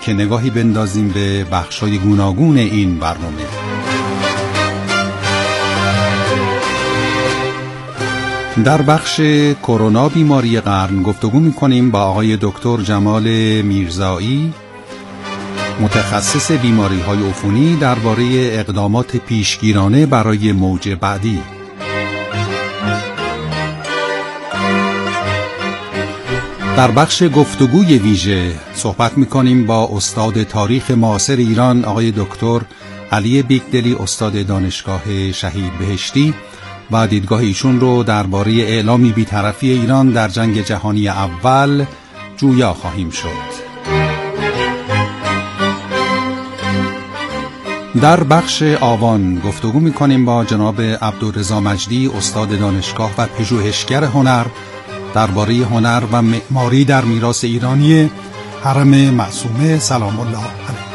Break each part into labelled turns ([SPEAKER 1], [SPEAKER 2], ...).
[SPEAKER 1] که نگاهی بندازیم به بخشای گوناگون این برنامه. در بخش کرونا بیماری قرن گفتگو می‌کنیم با آقای دکتر جمال میرزایی، متخصص بیماری‌های عفونی، درباره اقدامات پیشگیرانه برای موج بعدی. در بخش گفتگوی ویژه صحبت می‌کنیم با استاد تاریخ معاصر ایران آقای دکتر علی بیگدلی، استاد دانشگاه شهید بهشتی، و دیدگاه ایشون رو درباره اعلامی بی‌طرفی ایران در جنگ جهانی اول جویا خواهیم شد. در بخش آوان گفتگو می‌کنیم با جناب عبدالرضا مجدی، استاد دانشگاه و پژوهشگر هنر، درباره هنر و معماری در میراث ایرانی حرم معصومه سلام الله علیه.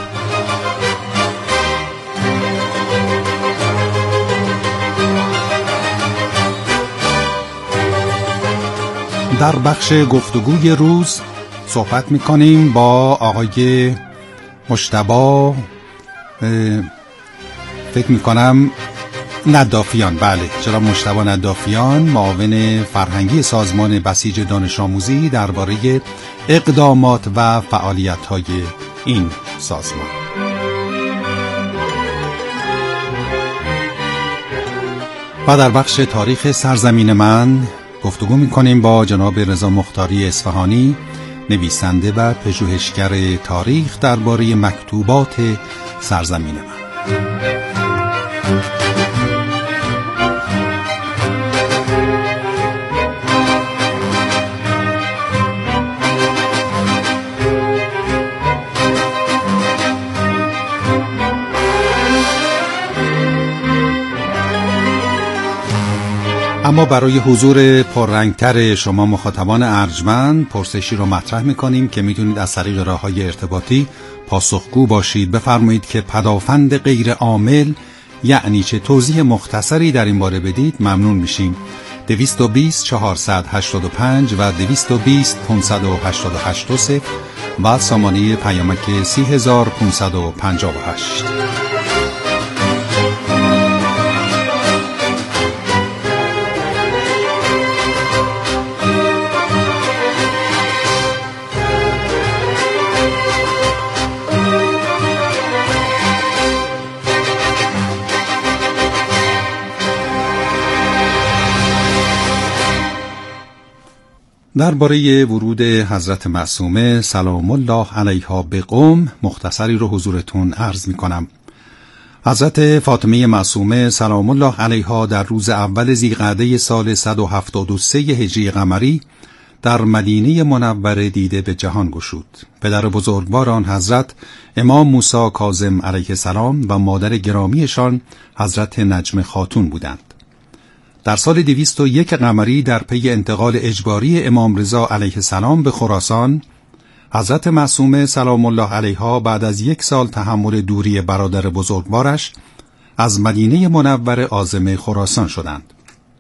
[SPEAKER 1] در بخش گفتگوی روز صحبت می‌کنیم با آقای مجتبی فکر می‌کنم ندافیان، بله، جناب مجتبی ندافیان، معاون فرهنگی سازمان بسیج دانش آموزی، درباره اقدامات و فعالیت‌های این سازمان. و در بخش تاریخ سرزمین من گفتگو می‌کنیم با جناب رضا مختاری اصفهانی، نویسنده و پژوهشگر تاریخ، درباره مکتوبات سرزمین من. اما برای حضور پررنگتر شما مخاطبان ارجمند پرسشی رو مطرح می‌کنیم که میتونید از طریق راه‌های ارتباطی پاسخگو باشید. بفرمایید که پدافند غیر عامل یعنی چه؟ توضیح مختصری در این باره بدید، ممنون میشیم. 220 485 و 220 588 و سامانه پیامک 30558. درباره ورود حضرت معصومه سلام الله علیها به قم مختصری رو حضورتون عرض می کنم. حضرت فاطمه معصومه سلام الله علیها در روز اول ذی‌قعده سال 173 هجری قمری در مدینه منوره دیده به جهان گشود. پدر بزرگوار آن حضرت امام موسی کاظم علیه السلام و مادر گرامیشان حضرت نجم خاتون بودند. در سال 201 قمری در پی انتقال اجباری امام رضا علیه السلام به خراسان، حضرت معصومه سلام الله علیها بعد از 1 سال تحمل دوری برادر بزرگوارش از مدینه منوره عازم خراسان شدند.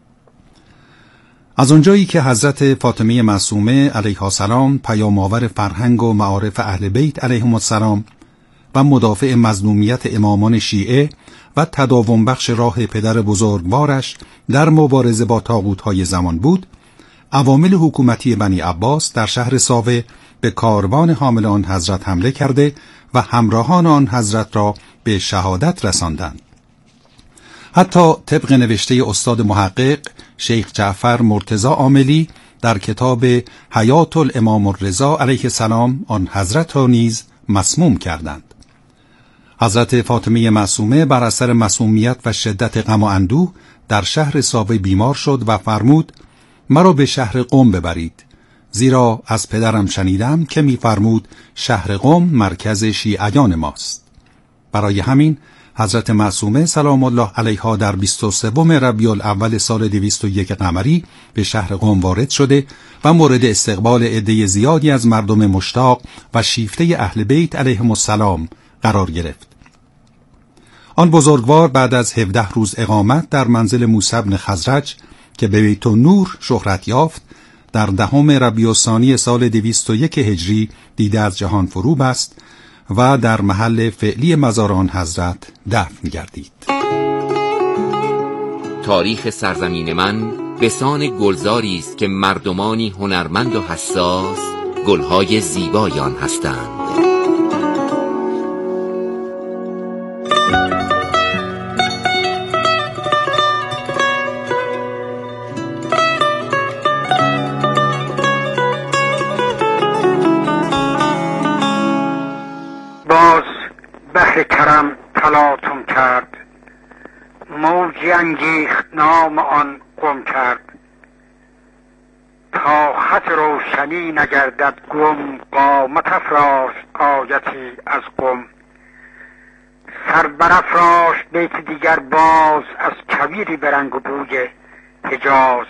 [SPEAKER 1] از آنجایی که حضرت فاطمه معصومه علیها السلام پیام‌آور فرهنگ و معارف اهل بیت علیهم السلام و مدافع مظلومیت امامان شیعه و تداوم بخش راه پدر بزرگوارش در مبارزه با طاغوت‌های زمان بود، عوامل حکومتی بنی عباس در شهر ساوه به کاروان حامل آن حضرت حمله کرده و همراهان آن حضرت را به شهادت رساندند. حتی طبق نوشته استاد محقق شیخ جعفر مرتضی عاملی در کتاب حیات الامام الرضا علیه السلام آن حضرت را نیز مسموم کردند. حضرت فاطمه معصومه بر اثر مسمومیت و شدت غم و اندوه در شهر ساوه بیمار شد و فرمود مرا به شهر قم ببرید، زیرا از پدرم شنیدم که می‌فرمود شهر قم مرکز شیعیان ماست. برای همین حضرت معصومه سلام الله علیها در 23 ربیع الاول سال 201 قمری به شهر قم وارد شده و مورد استقبال عده زیادی از مردم مشتاق و شیفته اهل بیت علیهم السلام قرار گرفت. آن بزرگوار بعد از 17 روز اقامت در منزل موسی بن خزرج که به بیت النور شهرت یافت، در 10 ربیع الثانی سال 201 هجری دیده از جهان فرو بست و در محل فعلی مزار آن حضرت دفن گردید.
[SPEAKER 2] تاریخ سرزمین من بسان گلزاری است که مردمانی هنرمند و حساس گلهای زیبای آن هستند.
[SPEAKER 3] باز بحر کرم تلاطم کرد، موجی انگیخت نام آن قم کرد. تا خط روشنی نگردد گم، قامت افراشت آیتی از قم. سر برافراشت بیت دیگر باز، از کویری به رنگ و بوی حجاز.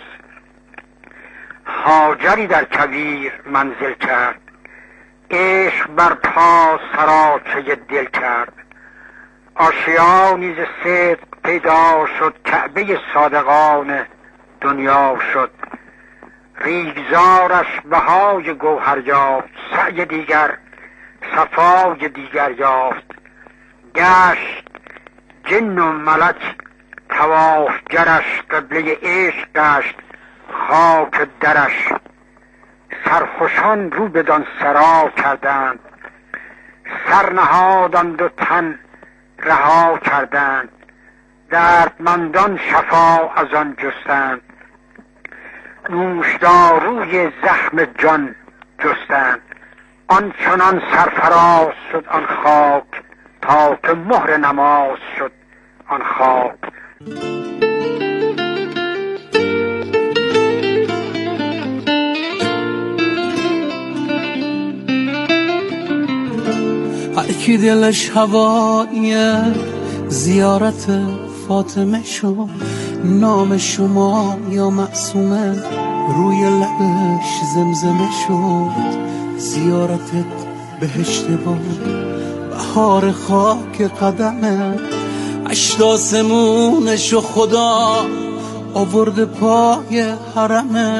[SPEAKER 3] هاجری در کویر منزل کرد، عشق بر پا سراچه دل کرد. آشیانی ز صدق پیدا شد، کعبه صادقان دنیا شد. ریگزارش بهای گوهر یافت، سعی دیگر صفای دیگر یافت. گشت جن و ملک طوافگرش، قبله عشق گشت خاک درش. سرخوشان رو بدان سرا کردند، سر نهادند و تن رها کردند. دردمندان شفا از آن جستند، نوشداروی زخم جان جستند. آن چنان سرفراز شد آن خاک، تا که مهر نماز شد آن خاک.
[SPEAKER 4] هر کی دلش هواییه زیارت فاطمه شو، نام شما یا معصومه روی لبش زمزمه شد. زیارتت بهشت بود، بهار خاک قدمه، هشت آسمونش و خدا آورد پای حرمه.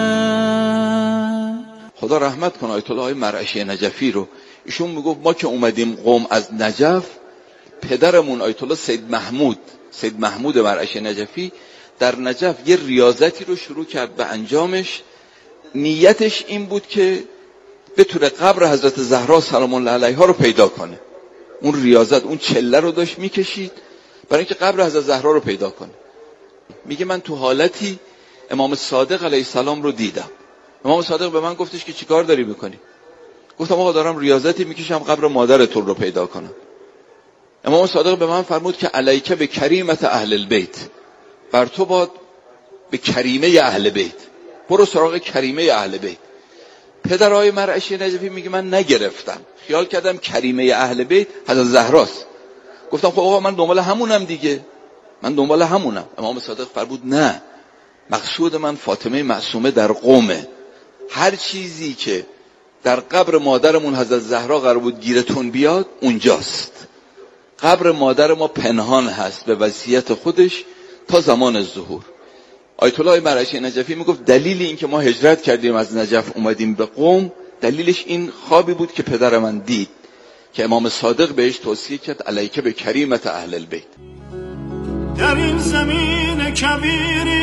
[SPEAKER 5] خدا رحمت کنه آیت الله مرعشی نجفی رو. ایشون میگفت ما که اومدیم قم از نجف، پدرمون آیت الله سید محمود مرعشی نجفی در نجف یه ریاضتی رو شروع کرد به انجامش. نیتش این بود که بتونه قبر حضرت زهرا سلام الله علیها رو پیدا کنه. اون ریاضت، اون چله رو داشت میکشید برای اینکه قبر حضرت زهرا رو پیدا کنه. میگه من تو حالتی امام صادق علیه السلام رو دیدم. امام صادق به من گفتش که چیکار داری میکنی؟ گفتم آقا دارم ریاضتی میکشم قبر مادرتون رو پیدا کنم. امام صادق به من فرمود که علیک به کریمت اهل البیت، بر تو باد به کریمه اهل بیت، برو سراغ کریمه اهل بیت. پدرای مرعشی نجفی میگه من نگرفتم، خیال کردم کریمه اهل بیت حضرت زهراست. گفتم خب آقا من دنبال همونم دیگه، من دنبال همونم. امام صادق فرمود نه، مقصود من فاطمه معصومه در قومه. هر چیزی که در قبر مادرمون حضرت زهرا قرار بود گیرتون بیاد اونجاست. قبر مادر ما پنهان هست به وصیت خودش تا زمان ظهور. آیت الله مرعشی نجفی میگفت دلیل این که ما هجرت کردیم از نجف اومدیم به قم، دلیلش این خوابی بود که پدر من دید که امام صادق بهش توصیه کرد علیک به کریمت اهل البیت.
[SPEAKER 4] در این زمین کبیری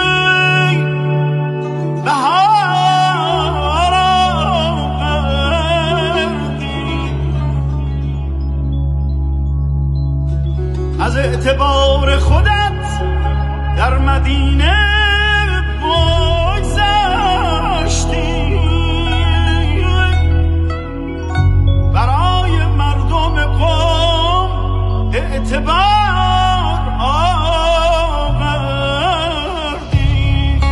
[SPEAKER 4] بهار از اعتبار خودت در مدینه بگذشتی، برای مردم قوم اعتبار آوردی.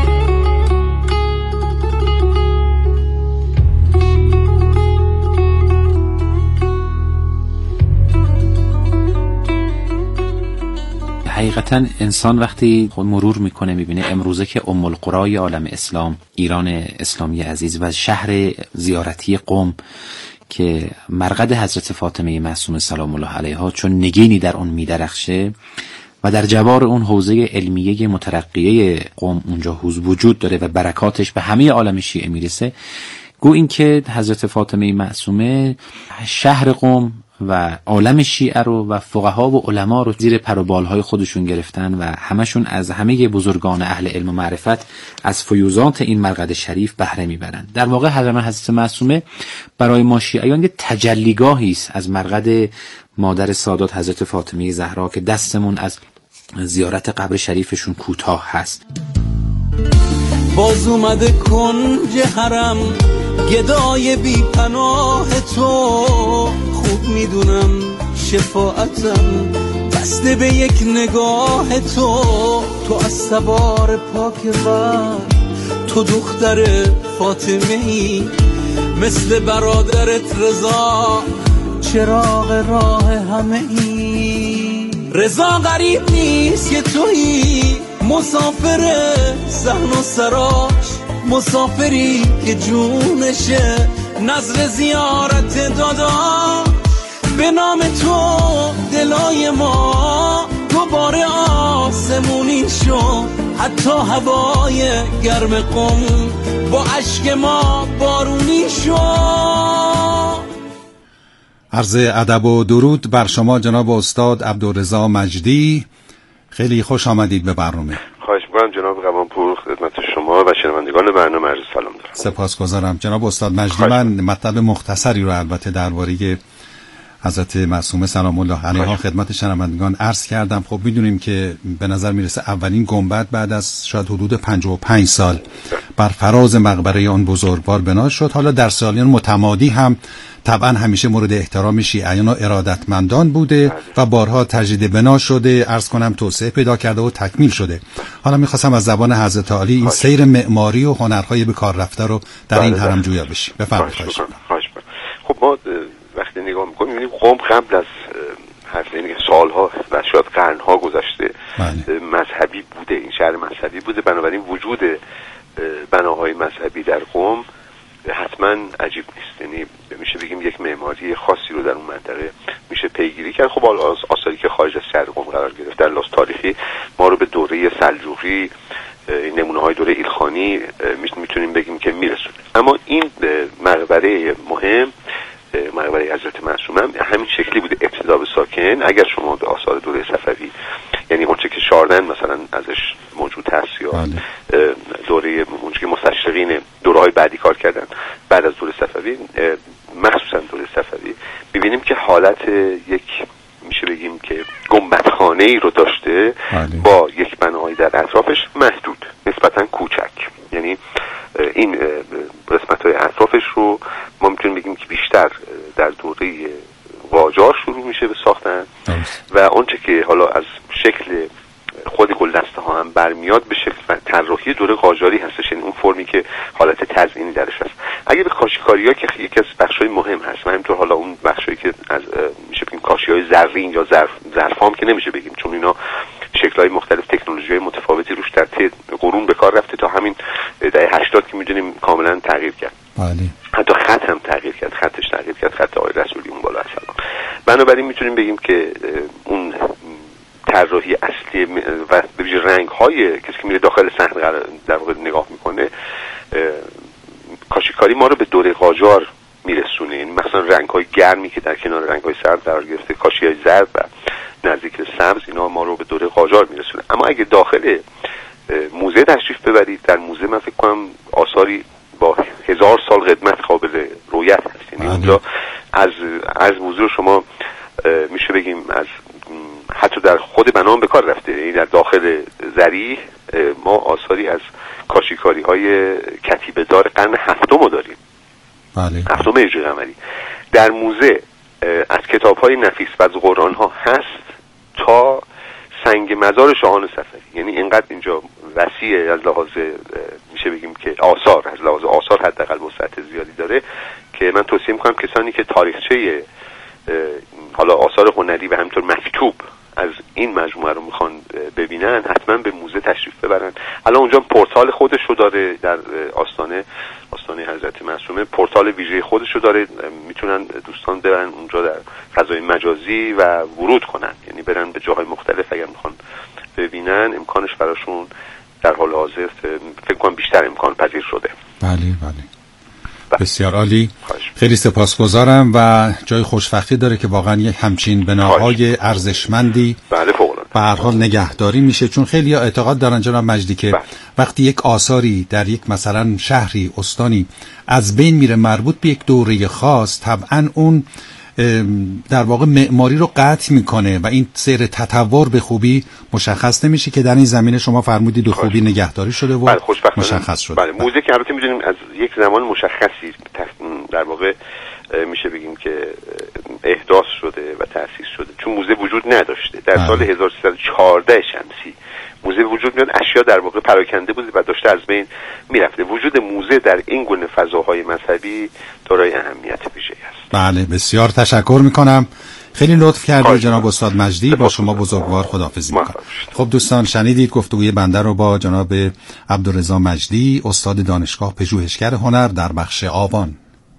[SPEAKER 6] حقیقتا انسان وقتی مرور میکنه میبینه امروزه که ام القرای عالم اسلام، ایران اسلامی عزیز و شهر زیارتی قم که مرقد حضرت فاطمه معصومه سلام الله علیها چون نگینی در اون میدرخشه و در جوار اون حوزه علمیه مترقیه قم اونجا وجود داره و برکاتش به همه عالم شیعه میرسه، گو این که حضرت فاطمه معصومه شهر قم و عالم شیعه رو و فقها و علما رو زیر پر و بالهای خودشون گرفتن و همشون از همه بزرگان اهل علم و معرفت از فیوزات این مرقد شریف بهره میبرند. در واقع حضرت معصومه برای ما شیعیان یه تجلیگاهی است از مرقد مادر سادات حضرت فاطمه زهرا که دستمون از زیارت قبر شریفشون کوتاه هست.
[SPEAKER 7] باز اومده کنج حرم گدای بی پناه تو، خوب میدونم شفاعتم بسته به یک نگاه تو. تو از سوار پاک غر، تو دختر فاطمه ای، مثل برادرت رضا چراغ راه همه ای. رضا غریب نیست که تویی مسافر صحن و سراش، مسافری که جونشه نظر زیارت داداش. به نام تو دلای ما دوباره آسمونی شد، حتی هوای گرم قم با اشک ما بارونی شد.
[SPEAKER 1] عرض ادب و درود بر شما جناب استاد عبدالرضا مجدی، خیلی خوش آمدید به برنامه.
[SPEAKER 8] خواهش می‌کنم جناب قوامپور، خدمت شما و شنوندگان برنامه عرض سلام دارم.
[SPEAKER 1] سپاسگزارم جناب استاد مجدی. من مطلب مختصری رو البته درباره حضرت معصومه سلام الله علیها خدمت شنوندگان عرض کردم. خب میدونیم که به نظر میرسه اولین گنبد بعد از شاید حدود 55 سال بر فراز مقبره آن بزرگوار بنا شد. حالا در سالیان متمادی هم طبعا همیشه مورد احترام شیعیان و ارادتمندان بوده و بارها تجدید بنا شده، عرض کنم توسعه پیدا کرده و تکمیل شده. حالا میخواستم از زبان حضرت عالی این سیر معماری و هنرهای به کار رفته رو در این حرم جویا بشیم. بفرمایید.
[SPEAKER 8] خب ما وقتی نگاه میکنیم میبینیم قم قبل از سالها و شاید قرنها گذشته مذهبی بوده، این شهر مذهبی بوده، بنابراین وجود بناهای مذهبی در قم حتما عجیب نیست. یعنی میشه بگیم یک معماری خاصی رو در اون منطقه میشه پیگیری کرد. خب آثاری که خارج از شهر قم قرار گرفت در لحاظ تاریخی ما رو به دوره سلجوقی، نمونه های دوره ایلخانی میتونیم بگیم که میرسونه. اما این مقبره مهم، مقبره حضرت معصومه همین شکلی بوده ابتدا به ساکن. اگر شما به آثار دوره صفوی، یعنی اونچه که شاردن مثلا ازش موجود هست یا دوره اونچه که مستشرقین دوره‌های بعدی کار کردن بعد از دوره صفوی، مخصوصا دوره صفوی، می‌بینیم که حالت یک میشه بگیم که گنبدخانه‌ای رو داشته با یک بناهایی در اطرافش محدود، نسبتاً کوچک. یعنی این قسمت‌های اطرافش رو ما میتونیم بگیم که بیشتر در دوره قاجار شروع میشه به ساختن و اونچه که حالا از شکل خود گلدسته ها هم برمیاد به شکل طراحی دوره قاجاری هستش، یعنی اون فرمی که حالت تزئینی درش هست. اگه به کاشیکاری‌ها که یکی از بخش‌های مهم هست و همینطور حالا اون بخشایی که از میشه بگیم کاشی‌های زرین یا ظرفام که نمیشه بگیم، چون اینا شکل‌های مختلف، تکنولوژی‌های متفاوتی روش در طی قرون به کار رفته تا همین دهه 80 که می‌دونیم کاملا تغییر کرد. حتی خط هم تغییر کرد، خطش تغییر کرد، خط آقای رسولی اون بالا اصلا. بنابراین میتونیم بگیم که اون طراحی اصلی و به ویژه رنگ‌های کسی که میره داخل صحنه در واقع نگاه میکنه، کاشیکاری ما رو به دوره قاجار میرسونه. یعنی مثلا رنگ‌های گرمی که در کنار رنگ‌های سرد قرار گرفته، کاشی‌های زرد و نزدیک سبز، اینا ما رو به دوره قاجار میرسونه. اما اگه داخل موزه تشریف ببرید، در موزه من فکر کنم آثاری با 1000 سال قدمت قابل رویت هست. یعنی اونجا از موضوع شما میشه بگیم از حتی در خود بنا به کار رفته. یعنی در داخل ذریح ما آثاری از کاشیکاری های کتیبه دار قرن هفتم داریم، هفتم هجری قمری. در موزه از کتاب های نفیس و از قرآن ها هست تا سنگ مزار شاهان صفوی. یعنی اینقدر اینجا وسیع از لحاظ میشه بگیم که آثار، از لحاظ آثار حداقل وسعت زیادی داره که من توصیه میکنم کسانی که تاریخچه حالا آثار هنری و همینطور مکتوب از این مجموعه رو میخوان ببینن حتما به موزه تشریف ببرن. الان اونجا پورتال خودش رو داره، در آستانه حضرت معصومه پورتال ویژه خودش رو داره، میتونن دوستان برن اونجا در فضای مجازی و ورود کنن، یعنی برن به جاهای مختلف اگر میخوان ببینن، امکانش براشون در حال حاضر فکر کنم بیشتر امکان پذیر شده.
[SPEAKER 1] بله. بسیار عالی. خیلی سپاسگزارم و جای خوشبختی داره که واقعا یک همچین بناهای ارزشمندی به هر حال نگهداری میشه، چون خیلی اعتقاد دارن جناب مجدی که وقتی یک آثاری در یک مثلا شهری، استانی از بین میره مربوط به یک دوره خاص، طبعا اون در واقع معماری رو قطع میکنه و این سیر تطور به خوبی مشخص نمیشه که در این زمینه شما فرمودید به خوبی نگهداری شده و مشخص شده.
[SPEAKER 8] بله، موزه که البته میدونیم از یک زمان مشخصی در واقع میشه بگیم که احداث شده و تأسیس شده، چون موزه وجود نداشته. در سال 1314 شمسی موزه وجود میاد، اشیا در واقع پراکنده بوده و داشته از بین میرفته. وجود موزه در این گونه فضاهای مذهبی دارای اهمیت ویژه‌ای است.
[SPEAKER 1] بله، بسیار تشکر میکنم، خیلی لطف کردید جناب استاد مجدی. با شما بزرگوار خداحافظی میکنم. خب دوستان، شنیدید گفتگوی بنده رو با جناب عبدالرضا مجدی، استاد دانشگاه پژوهشگر هنر در بخش آوان.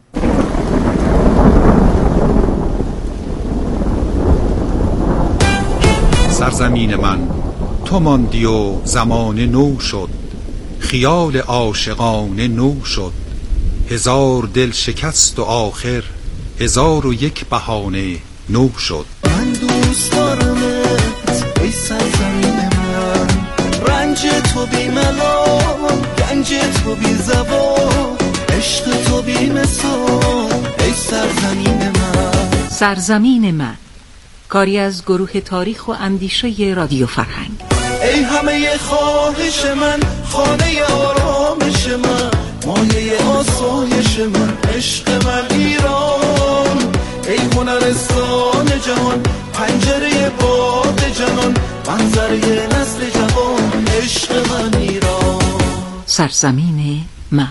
[SPEAKER 1] سرزمین من تو ماندی و زمان نو شد، خیال عاشقانه نو شد، هزار دل شکست و آخر 1001 بهانه نو شد.
[SPEAKER 7] من دوست دارمت ای سرزمین من، رنج تو بی ملال، گنج تو بی زوال، عشق تو بی مثال ای سرزمین من.
[SPEAKER 9] سرزمین من، کاری از گروه تاریخ و اندیشه رادیو فرهنگ.
[SPEAKER 7] ای همه خواهش من، خانه آرامش من، مایه آسایش من، عشق من ایران. ای هنرستان جهان، پنجره باد جهان، منظره نسل جوان، عشق من ایران.
[SPEAKER 9] سرزمین من.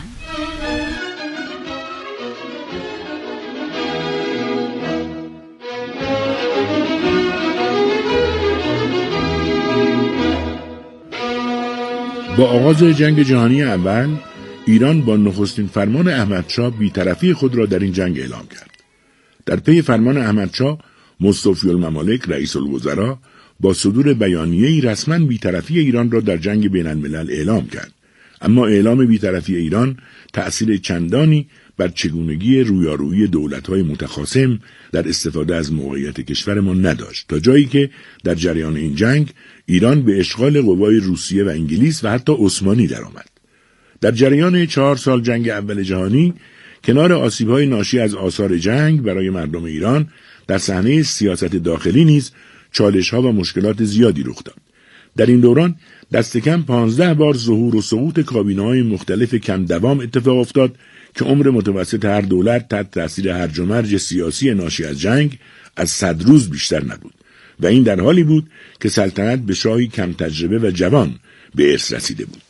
[SPEAKER 10] با آغاز جنگ جهانی اول، ایران با نخستین فرمان احمدشاه بی‌طرفی خود را در این جنگ اعلام کرد. در پی فرمان احمدشاه، مصطفی الممالک رئیس الوزراء با صدور بیانیه‌ای رسما بی‌طرفی ایران را در جنگ بین الملل اعلام کرد. اما اعلام بی‌طرفی ایران تأثیر چندانی بر چگونگی رویارویی دولت‌های متخاصم در استفاده از موقعیت کشورمان نداشت، تا جایی که در جریان این جنگ ایران به اشغال قوای روسیه و انگلیس و حتی عثمانی درآمد. در جریان 4 سال جنگ اول جهانی، کنار آسیب‌های ناشی از آثار جنگ برای مردم ایران، در صحنه سیاست داخلی نیز چالش‌ها و مشکلات زیادی رخ داد. در این دوران دست کم 15 بار ظهور و سقوط کابینه‌های مختلف کم دوام اتفاق افتاد که عمر متوسط هر دولت تحت تاثیر هرج و مرج سیاسی ناشی از جنگ از 100 روز بیشتر نبود و این در حالی بود که سلطنت به شاهی کم تجربه و جوان به ارث رسیده بود.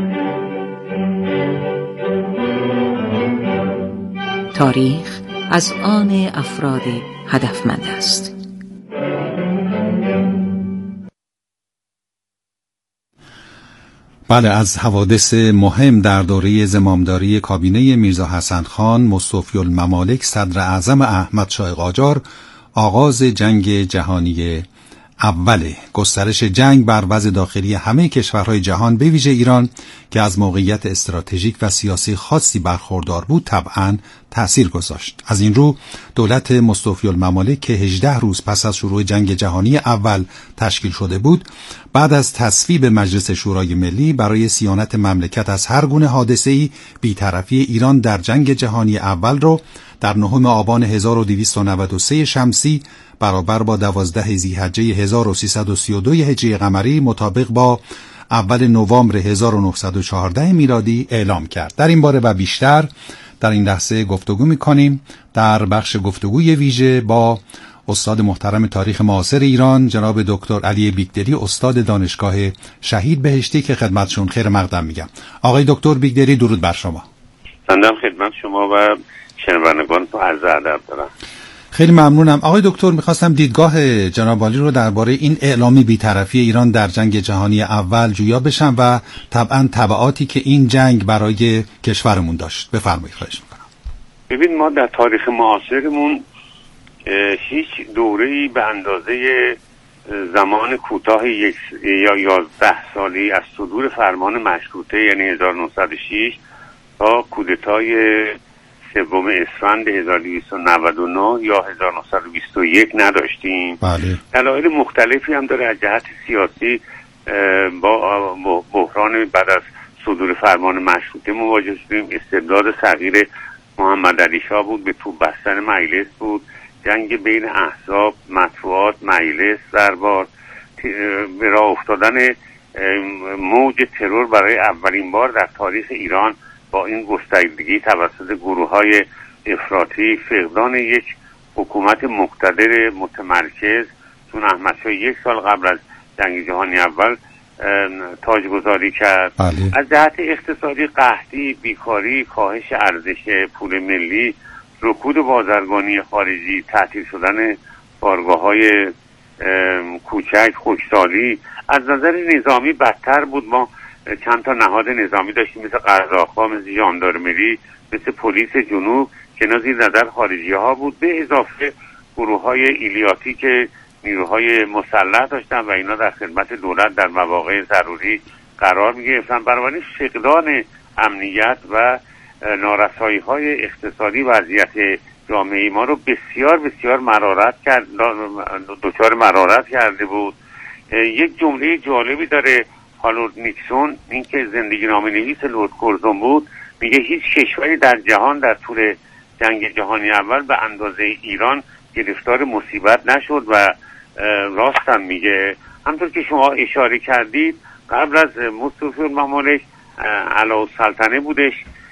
[SPEAKER 9] تاریخ از آن افراد هدفمند است.
[SPEAKER 1] بله، از حوادث مهم در دوره زمامداری کابینه میرزا حسن خان مصطفی الممالک صدر اعظم احمدشاه قاجار آغاز جنگ جهانی اوله. گسترش جنگ بر وضع داخلی همه کشورهای جهان به ویژه ایران که از موقعیت استراتژیک و سیاسی خاصی برخوردار بود طبعاً تأثیر گذاشت. از این رو دولت مصطفی الممالک که 18 روز پس از شروع جنگ جهانی اول تشکیل شده بود، بعد از تصویب مجلس شورای ملی برای صیانت مملکت از هر گونه حادثه‌ای بی‌طرفی ایران در جنگ جهانی اول رو در 9 آبان 1293 شمسی برابر با 12 ذی‌حجه 1332 هجری قمری مطابق با اول نوامبر 1914 میلادی اعلام کرد. در این باره و بیشتر در این لحظه گفتگو می‌کنیم در بخش گفتگوی ویژه با استاد محترم تاریخ معاصر ایران جناب دکتر علی بیگدری، استاد دانشگاه شهید بهشتی که خدمتشون خیر مقدم میگم. آقای دکتر بیگدری، درود بر شما.
[SPEAKER 11] بنده خدمت شما و شنوندگان تو عرض ادب دارم.
[SPEAKER 1] خیلی ممنونم. آقای دکتر، میخواستم دیدگاه جناب عالی رو درباره این اعلامی بی‌طرفی ایران در جنگ جهانی اول جویا بشم و طبعا تبعاتی که این جنگ برای کشورمون داشت. بفرمایید، خواهش میکنم.
[SPEAKER 11] ببین، ما در تاریخ معاصرمون هیچ دوره‌ای به اندازه زمان کوتاه 11 سالی از صدور فرمان مشروطه یعنی 1906 تا کودتای سوم اسفند 1299 یا 1921 نداشتیم.
[SPEAKER 1] بله.
[SPEAKER 11] دلایل مختلفی هم داره. از جهت سیاسی با بحران بعد از صدور فرمان مشروطه مواجه شدیم. استبداد صغیر محمد علی شاه بود، به تو بستن مجلس بود، جنگ بین احزاب، مطبوعات، مجلس، دربار، به راه افتادن موج ترور برای اولین بار در تاریخ ایران با این گستردگی توسط گروه‌های افراطی، فقدان یک حکومت مقتدر متمرکز، چون احمدشاه 1 سال قبل از جنگ جهانی اول تاجگذاری کرد.
[SPEAKER 1] بله.
[SPEAKER 11] از جهت اقتصادی قحطی، بیکاری، کاهش ارزش پول ملی، رکود بازرگانی خارجی، تعطیل شدن بارگاه‌های کوچک، خشکسالی. از نظر نظامی بدتر بود. ما چند تا نهاد نظامی داشتیم مثل قزاق‌ها، مثل ژاندارمری، مثل پلیس جنوب که زیر نظر خارجی ها بود، به اضافه گروه های ایلیاتی که نیروهای مسلح داشتن و اینا در خدمت دولت در مواقع ضروری قرار می گرفتن. بنابراین فقدان امنیت و نارسایی های اقتصادی وضعیت جامعه ما رو بسیار بسیار دچار مرارت کرده بود. یک جمله جالبی داره هالورد نیکسون، این که زندگی نامه نویس لرد کورزون بود، میگه هیچ کشوری در جهان در طول جنگ جهانی اول به اندازه ایران گرفتار مصیبت نشد و راستم میگه. همطور که شما اشاره کردید قبل از مصطفی الممالک علاءالسلطنه بودش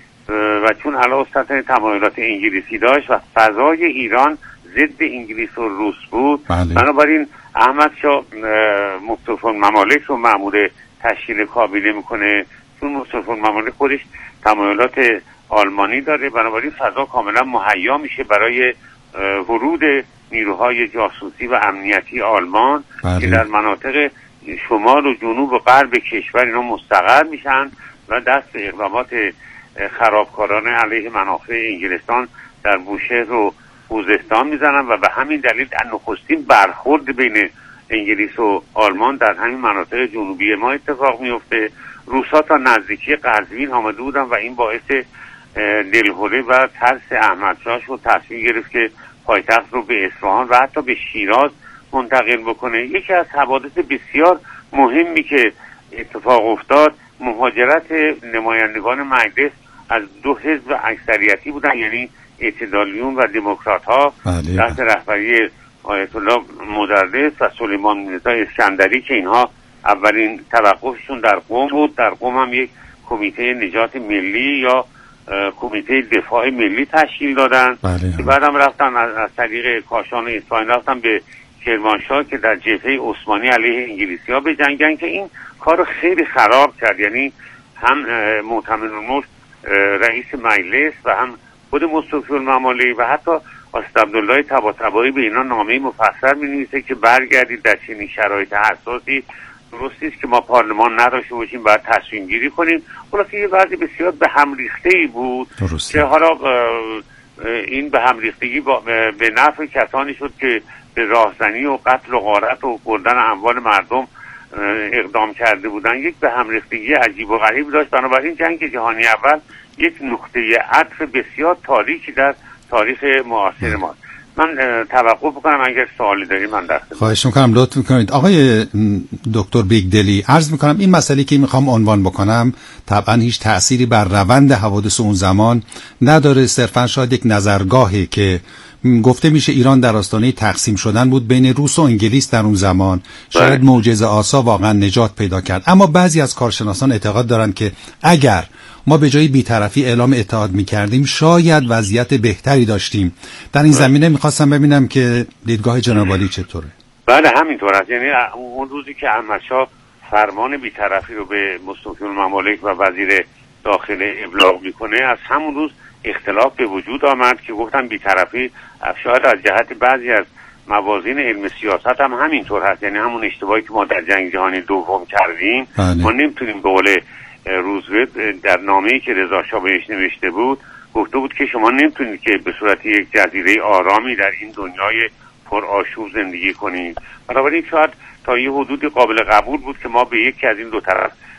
[SPEAKER 11] و چون علاءالسلطنه تمایلات انگلیسی داشت و فضای ایران ضد انگلیس و روس بود، بنابراین احمد شاه مصطفی الممالک رو مأمور تشکیل کابینه میکنه. چون مصطفی الممالک خودش تمایلات آلمانی داره، بنابراین فضا کاملا مهیا میشه برای ورود نیروهای جاسوسی و امنیتی آلمان که در مناطق شمال و جنوب و غرب کشور اینا مستقر میشن و دست به اقدامات خرابکارانه علیه منافع انگلستان در بوشهر و خوزستان میزنن و به همین دلیل نخستین برخورد بین انگلیس و آلمان در همین مناطق جنوبی ما اتفاق میفته. روسا تا نزدیکی قزوین آمده بودن و این باعث دلهوره و ترس احمدشاه شد، تصمیم گرفت که پایتخت رو به اصفهان و حتی به شیراز منتقل بکنه. یکی از حوادث بسیار مهمی که اتفاق افتاد مهاجرت نمایندگان مجلس از دو حزب اکثریتی بودن، یعنی اعتدالیون و دموکرات ها تحت رهبری آیت الله مدرس و سلیمان میرزا اسکندری که اینها اولین توقفشون در قم بود. در قم هم یک کمیته نجات ملی یا کمیته دفاع ملی تشکیل دادن. بعدم رفتن از طریق کاشان اصفهان رفتن به کرمانشاه که در جبهه عثمانی علیه انگلیسی ها بجنگن که این کار خیلی خراب کرد. یعنی هم معتمد الملک رئیس مجلس و هم خود مصطفی الممالک و حتی آسد عبدالله طباطبایی به اینا نامه مفصل می‌نویسه که برگردید در چنین شرایط حساسی درست نیست که ما پارلمان نداشته باشیم، باید تصمیم گیری کنیم. خلاصه یه وضع بسیار به هم ریخته‌ای بود که حالا این به هم ریختگی به نفع کسانی شد که به راهزنی و قتل و غارت و بردن اموال مردم اقدام کرده بودن. یک به هم ریختگی عجیب و غریب داشت. بنابراین جنگ جهانی اول یک نقطه عطف بسیار تاریکی در تاریخ معاصر ما. من توقف بکنم اگر سوالی داری من دست
[SPEAKER 1] خواهش میکنم لطف میکنید. آقای دکتر بیگدلی عرض میکنم این مسئله که میخوام عنوان بکنم طبعا هیچ تأثیری بر روند حوادث اون زمان نداره، صرفا شاید یک نظرگاهی که گفته میشه ایران در آستانه تقسیم شدن بود بین روس و انگلیس در اون زمان. شاید معجزه آسا واقعا نجات پیدا کرد. اما بعضی از کارشناسان اعتقاد دارند که اگر ما به جای بی‌طرفی اعلام اتحاد می‌کردیم شاید وضعیت بهتری داشتیم. در این زمینه می‌خواستم ببینم که دیدگاه جناب عالی چطوره.
[SPEAKER 11] بله همینطور است. یعنی اون روزی که احمدشاه فرمان بی‌طرفی رو به مصطفی الممالک و وزیر داخله ابلاغ میکنه، از همون روز اختلاف به وجود آمد که گفتن بی‌طرفی شاید از جهت بعضی از موازین علم سیاست هم همینطور هست. یعنی همون اشتباهی که ما در جنگ جهانی دوم کردیم ما نمیتونیم به قول روزولت در نامه‌ای که رضا شاه بهش نوشته بود گفته بود که شما نمیتونید که به صورت یک جزیره آرامی در این دنیای پر آشوب زندگی کنید. بنابراین شاید تا یه حدود قابل قبول بود که ما به یکی از این دو طرف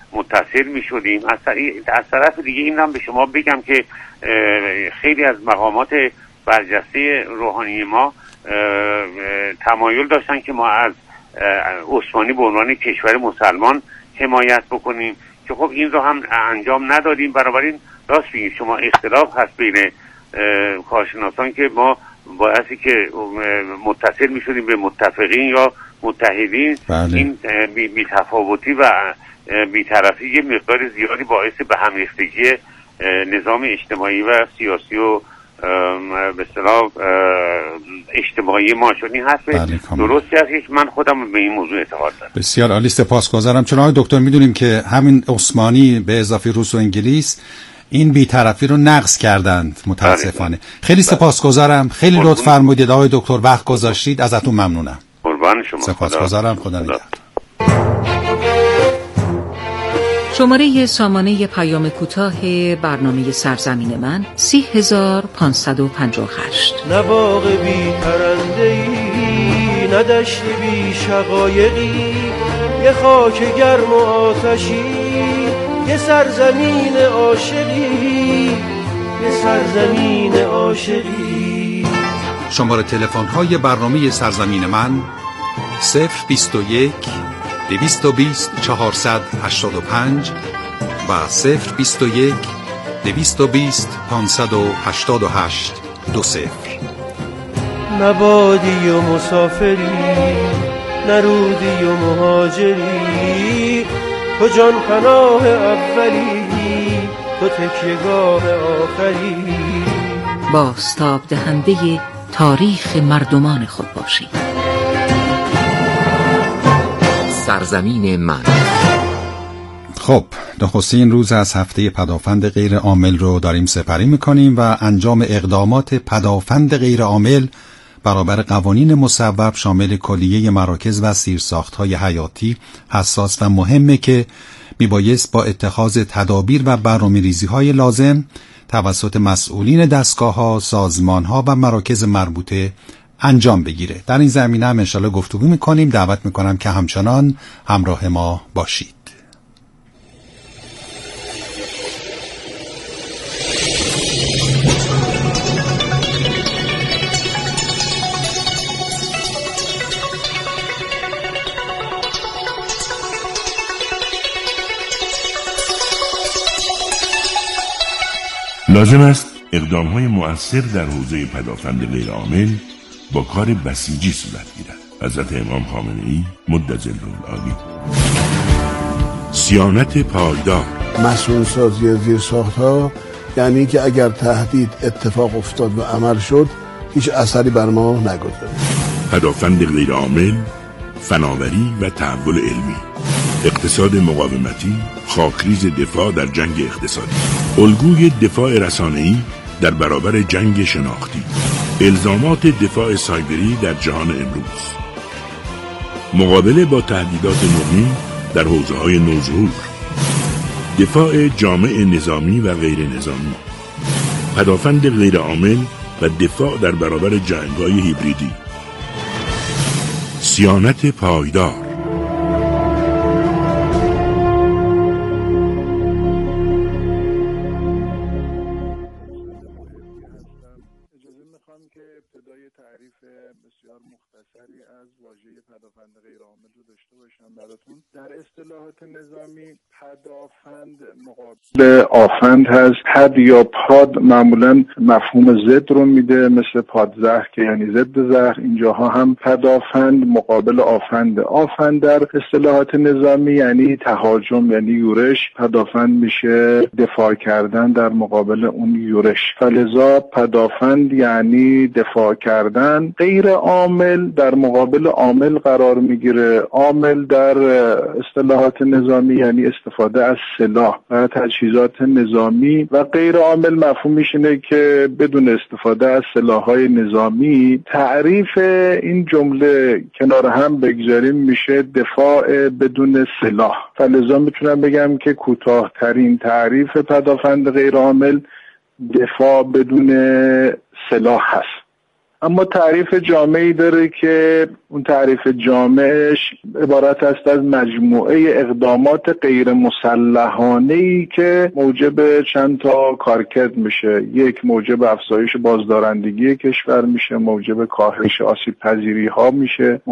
[SPEAKER 11] متصل می شدیم. از طرف دیگه این هم به شما بگم که خیلی از مقامات برجسته روحانی ما تمایل داشتن که ما از عثمانی به عنوان کشور مسلمان حمایت بکنیم که خب این رو هم انجام ندادیم. بنابراین راست میگید شما، اختلاف هست بین کارشناسان که ما باعثی که متصل می شدیم به متفقین یا متحدین. این بی‌تفاوتی و بی‌طرفی یه مقدار زیادی باعث به هم ریختگی نظام اجتماعی و سیاسی و به اصطلاح اجتماعی ما شد. این حرف درستی است. من خودم به این موضوع اعتقاد دارم.
[SPEAKER 1] بسیار عالی، سپاسگزارم. چون آقای دکتر میدونیم که همین عثمانی به اضافه روس و انگلیس این بی‌طرفی رو نقض کردند متاسفانه. خیلی سپاسگزارم، خیلی لطف فرمودید آقای دکتر، وقت گذاشتید، ازتون ممنونم.
[SPEAKER 11] قربان شما.
[SPEAKER 1] سپاسگزارم. خدا نگهدار.
[SPEAKER 9] شماره سامانه پیام کوتاه برنامه سرزمین من 30558.
[SPEAKER 7] نه باغ بی پرنده‌ای، نه دشت بی شقایقی، یه خاک گرم و آتشی، یه سرزمین عاشقی، یه سرزمین عاشقی.
[SPEAKER 1] شماره تلفن‌های برنامه سرزمین من 021 220 485 و 021 220 588 20.
[SPEAKER 7] نبادی و مسافری، نرودی و مهاجری، تو جان پناه اولی، تو تکیه‌گاه آخری.
[SPEAKER 9] بازتاب دهنده تاریخ مردمان خود باشید.
[SPEAKER 2] سرزمین من.
[SPEAKER 1] خب، نخستین روز از هفته پدافند غیر عامل رو داریم سپری میکنیم و انجام اقدامات پدافند غیر عامل برابر قوانین مصوب شامل کلیه مراکز و زیرساخت‌های حیاتی حساس و مهمه که میبایست با اتخاذ تدابیر و برنامه‌ریزی‌های لازم توسط مسئولین دستگاه‌ها، سازمان‌ها و مراکز مربوطه انجام بگیره. در این زمینه هم انشالله گفتگو میکنیم. دعوت میکنم که همچنان همراه ما باشید.
[SPEAKER 10] لازم است اقدام‌های مؤثر در حوزه پدافند غیر عامل با کار بسیجی صورت گیرد. حضرت امام خامنه‌ای مدظل‌العالی. صیانت پایدار.
[SPEAKER 12] مسئول سازی زیرساخت‌ها یعنی که اگر تهدید اتفاق افتاد و عمل شد هیچ اثری بر ما نگذاره.
[SPEAKER 10] پدافند غیر عامل، فناوری و تحول علمی، اقتصاد مقاومتی، خاکریز دفاع در جنگ اقتصادی، الگوی دفاع رسانه‌ای در برابر جنگ شناختی، الزامات دفاع سایبری در جهان امروز، مقابله با تهدیدات نوین در حوزه‌های نوظهور، دفاع جامع نظامی و غیر نظامی، پدافند غیر عامل و دفاع در برابر جنگ‌های هیبریدی، صیانت پایدار.
[SPEAKER 12] بسیار مختصری از واژه پدافند غیر عامل رو داشته باشم براتون. در اصطلاحات نظامی پدافند مقابل آفند هست. پد یا پاد معمولا مفهوم ضد رو میده، مثل پادزهر که یعنی ضد زهر. اینجاها هم پدافند مقابل آفند. آفند در اصطلاحات نظامی یعنی تهاجم، یعنی یورش. پدافند میشه دفاع کردن در مقابل اون یورش. فلذا پدافند یعنی دفاع کردن. غیر عامل در مقابل عامل قرار میگیره. عامل در اصطلاحات نظامی یعنی استفاده از سلاح و تجهیزات نظامی و غیر عامل مفهومش اینه که بدون استفاده از سلاح‌های نظامی. تعریف این جمله کنار هم بگذاریم میشه دفاع بدون سلاح. فلذا میتونم بگم که کوتاه‌ترین تعریف پدافند غیر عامل دفاع بدون سلاح هست. اما تعریف جامعی داره که اون تعریف جامعش عبارت است از مجموعه اقدامات غیر مسلحانه‌ای که موجب چند تا کارکرد میشه. یک، موجب افزایش بازدارندگی کشور میشه، موجب کاهش آسیب پذیری ها میشه،